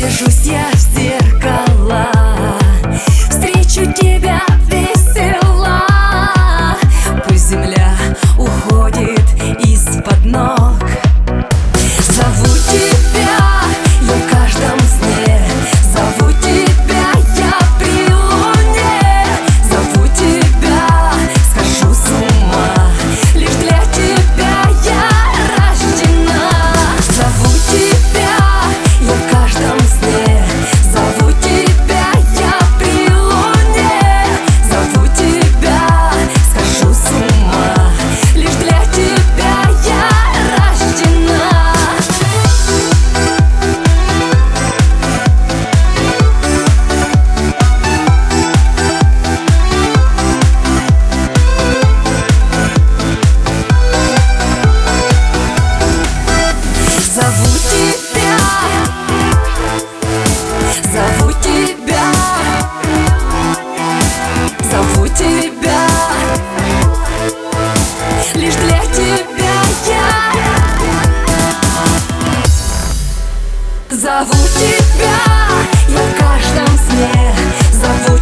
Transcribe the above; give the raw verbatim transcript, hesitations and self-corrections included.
Гляжусь я в зеркало, встречу тебя весела. Пусть земля уходит из-под ног. Зову тебя я в каждом сне, зову тебя я при луне, зову тебя, схожу с ума, лишь для тебя я рождена. Зову тебя я в каждом сне, зову тебя я при луне, зову тебя, схожу с ума, лишь для тебя я рождена. Зову тебя, зову тебя, зову тебя, лишь для тебя я. Зову тебя я в каждом сне, зову